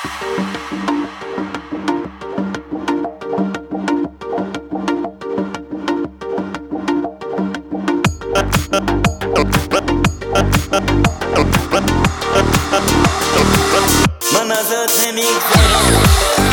من ازت نمیگذرم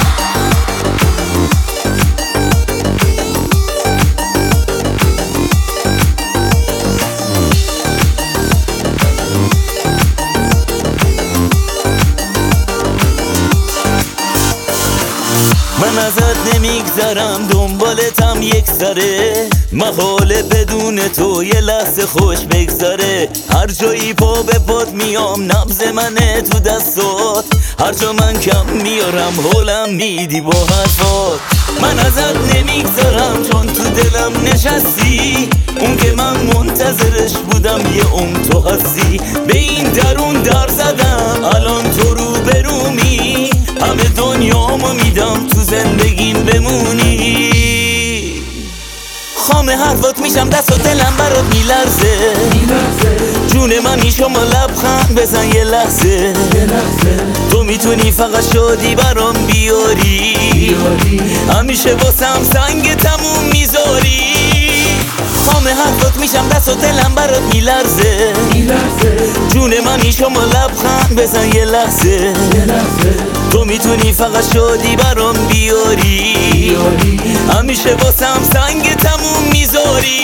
من ازت نمیگذرم دنبالتم یک سره محاله بدون تو یه لحظه خوش بگذره هر جایی پا به پات میام نبض منه تو دستات هر جا من کم میارم حولم میدی با حرفات من ازت نمیگذرم چون تو دلم نشستی اون که من منتظرش بودم یه تو هستی به این درون در زدم الان تو رو برومی همه دنیامو میدم تو زندگیم بمونی خام حرفات میشم دست و دلم برات میلرزه جون منی شما لبخند بزن یه لحظه تو میتونی فقط شادی برام بیاری همیشه واسم سنگ تموم میذاری خام حرفات میشم دست و دلم برات میلرزه جون منی شما لبخند بزن یه لحظه تو میتونی فقط شادی برام بیاری همیشه واسم سنگ تموم میذاری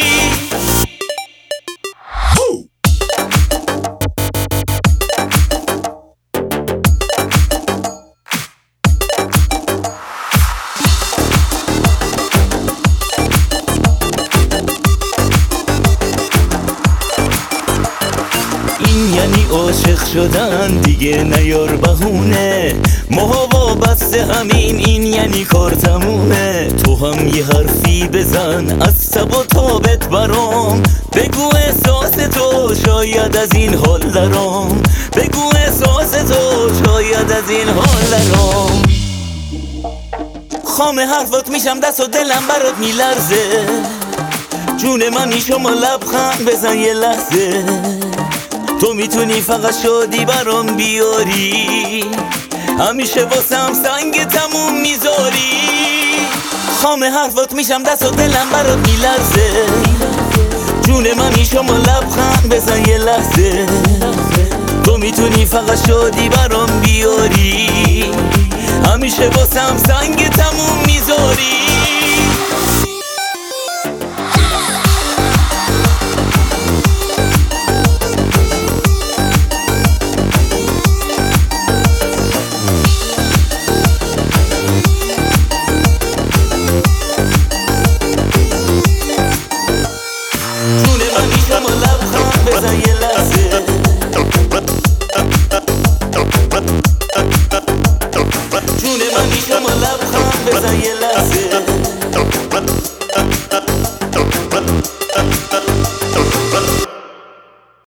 این یعنی عاشق شدن دیگه نیار بهونه ماها بسته همین این یعنی کار تمومه تو هم یه حرفی بزن از سب و تابت برام بگو احساس تو شاید از این حال درام بگو احساس تو شاید از این حال درام خام حرفات میشم دست و دلم برات میلرزه جون منی شما لبخند بزن یه لحظه تو میتونی فقط شادی برام بیاری همیشه واسم سنگ تموم میذاری خام حرفات میشم دست و دلم برات میلرزه جون منی شما لبخند بزن یه لحظه تو میتونی فقط شادی برام بیاری همیشه واسم سنگ تموم میذاری بزن یه لحظه جون منی شما لبخند بزن یه لحظه